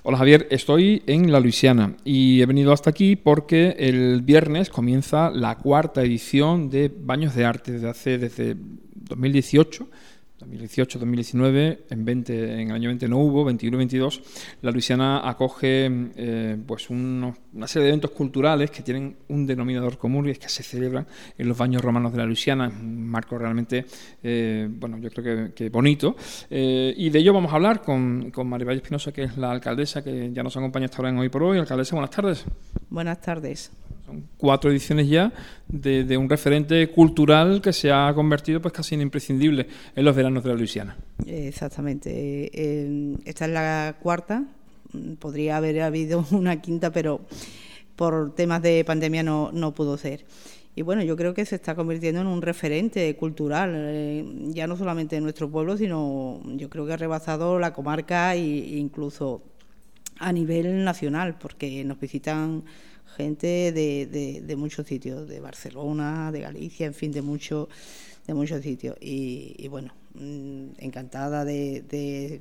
Hola Javier, estoy en la Luisiana y he venido hasta aquí porque el viernes comienza la cuarta edición de Baños de Arte desde 2018. 2018-2019, en el año 20 no hubo, 21 y 22, la Luisiana acoge pues una serie de eventos culturales que tienen un denominador común, y es que se celebran en los baños romanos de la Luisiana. Es un marco realmente, yo creo que bonito. Y de ello vamos a hablar con Maribel Espinosa, que es la alcaldesa, que ya nos acompaña hasta ahora en Hoy por Hoy. Alcaldesa, buenas tardes. Buenas tardes. Son 4 ediciones ya de un referente cultural que se ha convertido pues casi en imprescindible en los veranos de la Luisiana. Exactamente. Esta es la cuarta. Podría haber habido una quinta, pero por temas de pandemia no pudo ser. Y bueno, yo creo que se está convirtiendo en un referente cultural, ya no solamente en nuestro pueblo, sino yo creo que ha rebasado la comarca e incluso a nivel nacional, porque nos visitan gente de muchos sitios, de Barcelona, de Galicia, en fin, de muchos sitios. Y bueno, encantada de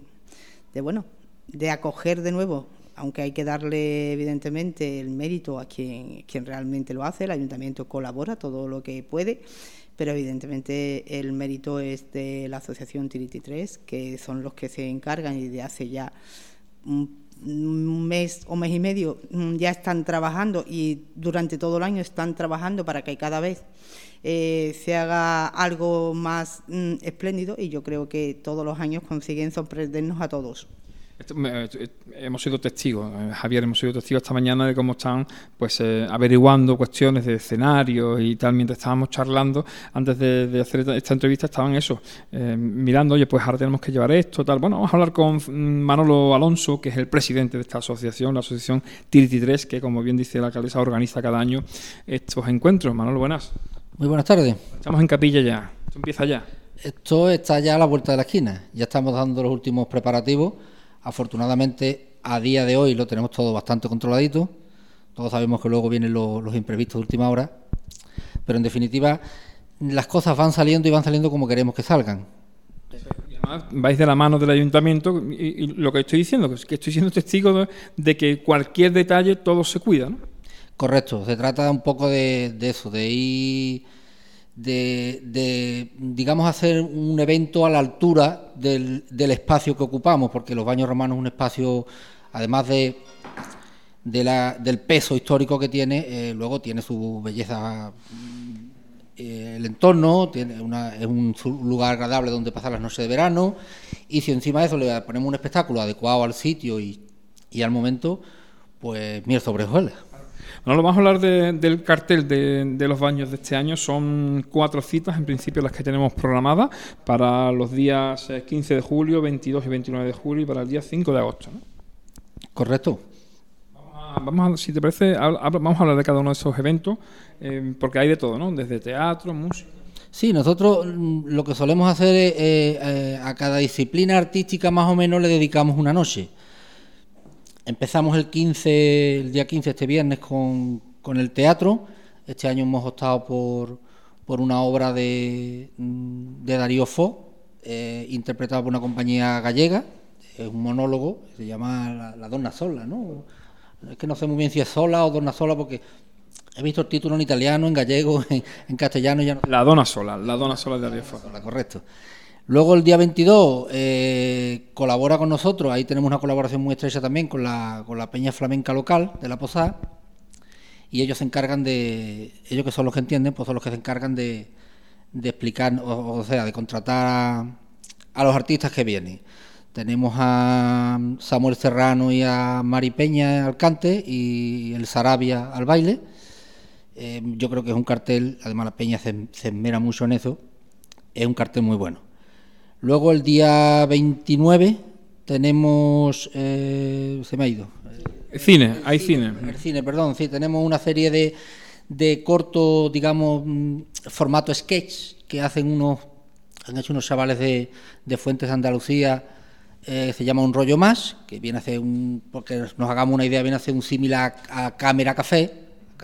acoger de nuevo, aunque hay que darle evidentemente el mérito a quien realmente lo hace. El ayuntamiento colabora todo lo que puede, pero evidentemente el mérito es de la asociación Tiriti 3, que son los que se encargan, y de hace ya un mes o mes y medio ya están trabajando, y durante todo el año están trabajando para que cada vez se haga algo más espléndido, y yo creo que todos los años consiguen sorprendernos a todos. Hemos sido testigos, Javier, esta mañana de cómo están pues averiguando cuestiones de escenarios y tal. Mientras estábamos charlando, antes de hacer esta entrevista, estaban mirando, oye, pues ahora tenemos que llevar esto, tal. Bueno, vamos a hablar con Manolo Alonso, que es el presidente de esta asociación, la asociación Tiriti 3, que, como bien dice la alcaldesa, organiza cada año estos encuentros. Manolo, buenas. Muy buenas tardes. Estamos en capilla ya, esto empieza ya. Esto está ya a la vuelta de la esquina, ya estamos dando los últimos preparativos. Afortunadamente, a día de hoy lo tenemos todo bastante controladito. Todos sabemos que luego vienen los imprevistos de última hora, pero en definitiva las cosas van saliendo y van saliendo como queremos que salgan. Y además vais de la mano del ayuntamiento, y lo que estoy diciendo, que estoy siendo testigo de que cualquier detalle todo se cuida, ¿no? Correcto, se trata un poco de eso, de ir... digamos, hacer un evento a la altura del espacio que ocupamos, porque los baños romanos es un espacio, además del peso histórico que tiene, luego tiene su belleza, el entorno, es un lugar agradable donde pasar las noches de verano, y si encima de eso le ponemos un espectáculo adecuado al sitio y al momento, pues miel sobre hojuelas. Bueno, vamos a hablar del cartel de los baños de este año. Son 4 citas, en principio, las que tenemos programadas para los días 15 de julio, 22 y 29 de julio, y para el día 5 de agosto, ¿no? Correcto. Si te parece, vamos a hablar de cada uno de esos eventos, porque hay de todo, ¿no? Desde teatro, música. Sí, nosotros lo que solemos hacer es a cada disciplina artística más o menos le dedicamos una noche. Empezamos el día 15, este viernes, con el teatro. Este año hemos optado por una obra de Darío Fo, interpretada por una compañía gallega. Es un monólogo, se llama La Donna Sola, ¿no? Es que no sé muy bien si es sola o Donna Sola, porque he visto el título en italiano, en gallego, en castellano. Ya no... La Donna Sola de Darío Fo. Correcto. Luego el día 22 colabora con nosotros, ahí tenemos una colaboración muy estrecha también con la Peña Flamenca local de La Posada, y ellos se encargan ellos que son los que entienden, pues son los que se encargan de explicar, o sea, de contratar a los artistas que vienen. Tenemos a Samuel Serrano y a Mari Peña al cante y el Sarabia al baile. Yo creo que es un cartel, además la Peña se esmera mucho en eso, es un cartel muy bueno. Luego el día 29 tenemos... se me ha ido. Cine. El cine, perdón. Sí, tenemos una serie de cortos, digamos, formato sketch, que han hecho unos chavales de Fuentes de Andalucía, se llama Un Rollo Más, que viene a ser porque nos hagamos una idea, viene a ser un símil a Cámara Café,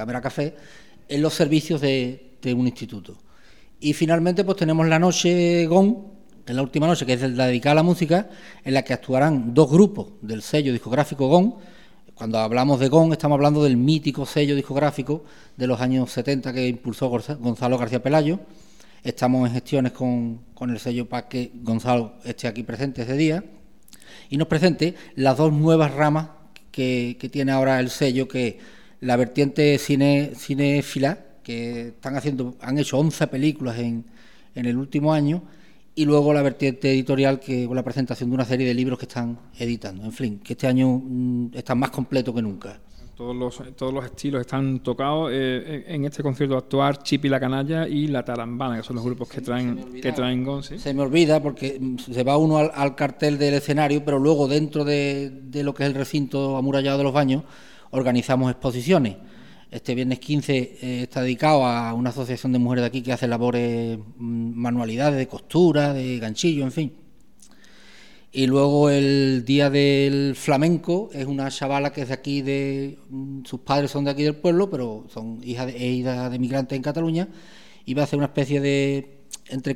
en los servicios de un instituto. Y finalmente pues tenemos la noche GON, en la última noche, que es la dedicada a la música, en la que actuarán 2 grupos del sello discográfico GON. Cuando hablamos de GON estamos hablando del mítico sello discográfico de los años 70 que impulsó Gonzalo García Pelayo. Estamos en gestiones con el sello para que Gonzalo esté aquí presente ese día y nos presente las 2 nuevas ramas que tiene ahora el sello, que la vertiente cinéfila, que han hecho 11 películas en el último año, y luego la vertiente editorial, que con la presentación de una serie de libros que están editando. En fin, que este año está más completo que nunca. Todos los estilos están tocados. En este concierto va a actuar Chipi la Canalla y La Tarambana, que son los grupos que traen GON. ¿Sí? Se me olvida porque se va uno al cartel del escenario, pero luego dentro de lo que es el recinto amurallado de los Baños organizamos exposiciones. Este viernes 15 está dedicado a una asociación de mujeres de aquí que hace labores, manualidades de costura, de ganchillo, en fin. Y luego el día del flamenco es una chavala que es de aquí, sus padres son de aquí del pueblo, pero son hija de migrantes en Cataluña, y va a hacer una especie de, entre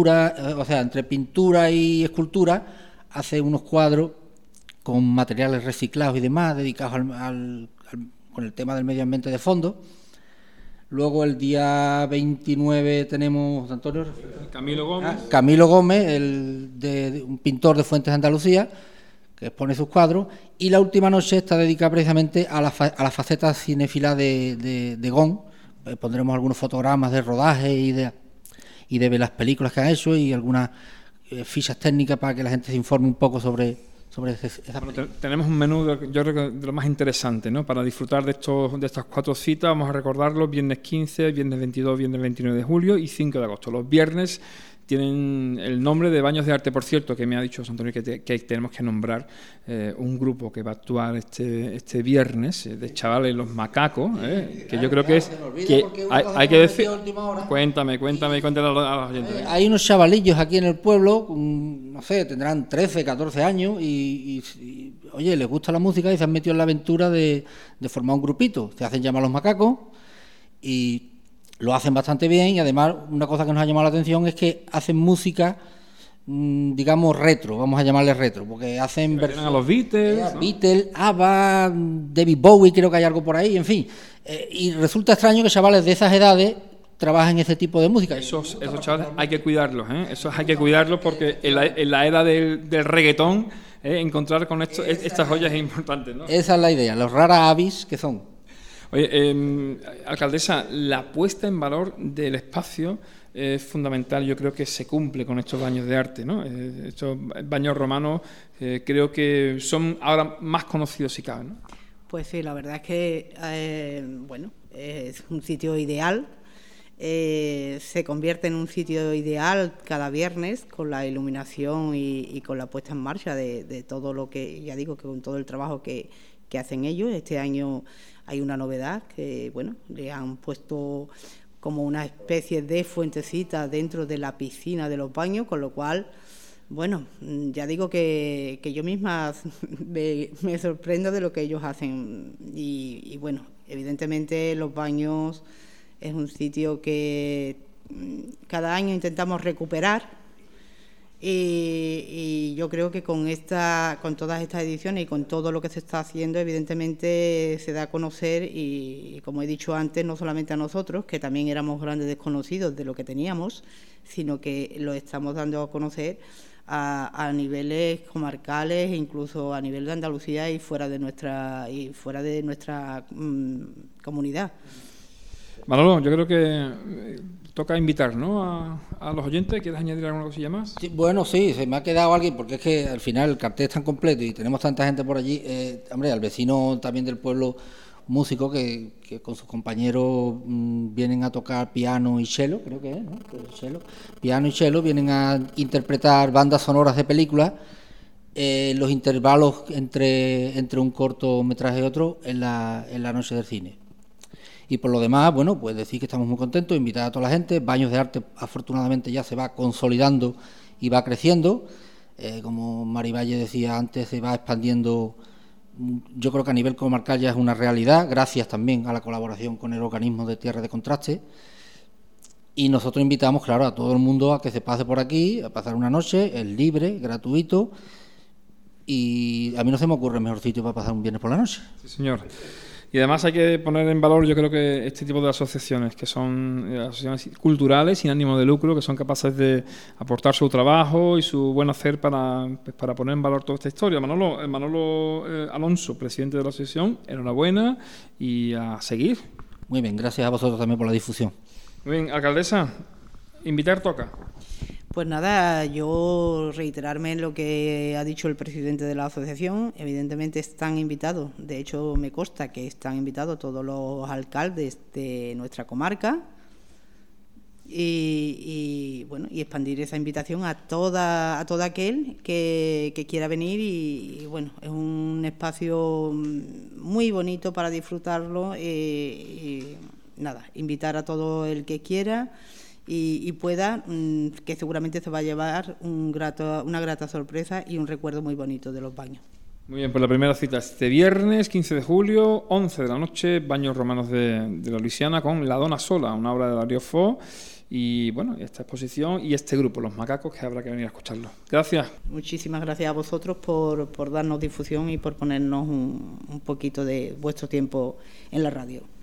pintura y escultura, hace unos cuadros con materiales reciclados y demás, dedicados con el tema del medio ambiente de fondo. Luego el día 29 tenemos, Antonio, Camilo Gómez, un pintor de Fuentes de Andalucía, que expone sus cuadros, y la última noche está dedicada precisamente a la faceta cinéfila de GON. Pondremos algunos fotogramas de rodaje y de las películas que han hecho y algunas fichas técnicas para que la gente se informe un poco sobre esa película. Tenemos un menú, yo creo que de lo más interesante, ¿no? Para disfrutar de estas 4 citas. Vamos a recordarlos: viernes 15, viernes 22, viernes 29 de julio y 5 de agosto. Los viernes tienen el nombre de Baños de Arte, por cierto, que me ha dicho José Antonio que tenemos que nombrar un grupo que va a actuar este viernes, de chavales Los Macacos, que yo creo que es que hay que decir. Cuéntame a los oyentes. Hay unos chavalillos aquí en el pueblo, no sé, tendrán 13, 14 años y oye, les gusta la música y se han metido en la aventura de formar un grupito. Se hacen llamar Los Macacos y lo hacen bastante bien, y además una cosa que nos ha llamado la atención es que hacen música, digamos, retro, vamos a llamarle retro, porque hacen versiones a los Beatles, ¿no? Beatles, ABBA, David Bowie, creo que hay algo por ahí, en fin. Y resulta extraño que chavales de esas edades trabajen ese tipo de música. Esos chavales hay que cuidarlos, Esos hay que cuidarlos, porque en la era del reggaetón, encontrar con estas joyas es importante, ¿no? Esa es la idea, los rara avis que son. Oye, alcaldesa, la puesta en valor del espacio es fundamental. Yo creo que se cumple con estos baños de arte, ¿no? Estos baños romanos creo que son ahora más conocidos si cabe, ¿no? Pues sí, la verdad es que, es un sitio ideal. Se convierte en un sitio ideal cada viernes con la iluminación y con la puesta en marcha de todo lo que, ya digo, que con todo el trabajo que hacen ellos. Este año hay una novedad que, le han puesto como una especie de fuentecita dentro de la piscina de los baños, con lo cual, ya digo que yo misma me sorprendo de lo que ellos hacen. Y evidentemente los baños es un sitio que cada año intentamos recuperar. Y yo creo que con todas estas ediciones y con todo lo que se está haciendo, evidentemente se da a conocer, y como he dicho antes, no solamente a nosotros, que también éramos grandes desconocidos de lo que teníamos, sino que lo estamos dando a conocer a niveles comarcales e incluso a nivel de Andalucía y fuera de nuestra comunidad. Manolo, yo creo que toca invitar, ¿no?, a los oyentes. ¿Quieres añadir alguna cosilla más? Sí, sí, se me ha quedado alguien, porque es que al final el cartel es tan completo y tenemos tanta gente por allí. Al vecino también del pueblo, músico, que con sus compañeros vienen a tocar piano y cello, creo que es, ¿no? Piano y cello, vienen a interpretar bandas sonoras de películas, los intervalos entre un cortometraje y otro en la noche del cine. Y por lo demás, pues decir que estamos muy contentos, invitar a toda la gente. Baños de Arte, afortunadamente, ya se va consolidando y va creciendo. Como Marivalle decía antes, se va expandiendo. Yo creo que a nivel comarcal ya es una realidad, gracias también a la colaboración con el organismo de Tierra de Contraste. Y nosotros invitamos, claro, a todo el mundo a que se pase por aquí, a pasar una noche, es libre, gratuito, y a mí no se me ocurre mejor sitio para pasar un viernes por la noche. Sí, señor. Y además hay que poner en valor, yo creo que este tipo de asociaciones, que son asociaciones culturales sin ánimo de lucro, que son capaces de aportar su trabajo y su buen hacer para poner en valor toda esta historia. Manolo Alonso, presidente de la asociación, enhorabuena y a seguir. Muy bien, gracias a vosotros también por la difusión. Muy bien, alcaldesa, invitar toca. Pues nada, yo reiterarme en lo que ha dicho el presidente de la asociación. Evidentemente están invitados, de hecho me consta que están invitados todos los alcaldes de nuestra comarca y bueno, y expandir esa invitación a todo aquel que quiera venir y bueno, es un espacio muy bonito para disfrutarlo y nada, invitar a todo el que quiera y pueda, que seguramente se va a llevar una grata sorpresa y un recuerdo muy bonito de los baños. Muy bien, pues la primera cita este viernes 15 de julio, 11 de la noche, Baños Romanos de la Luisiana con La Dona Sola, una obra de Darío Fo, y bueno, esta exposición y este grupo, Los Macacos, que habrá que venir a escucharlo. Gracias. Muchísimas gracias a vosotros por darnos difusión y por ponernos un poquito de vuestro tiempo en la radio.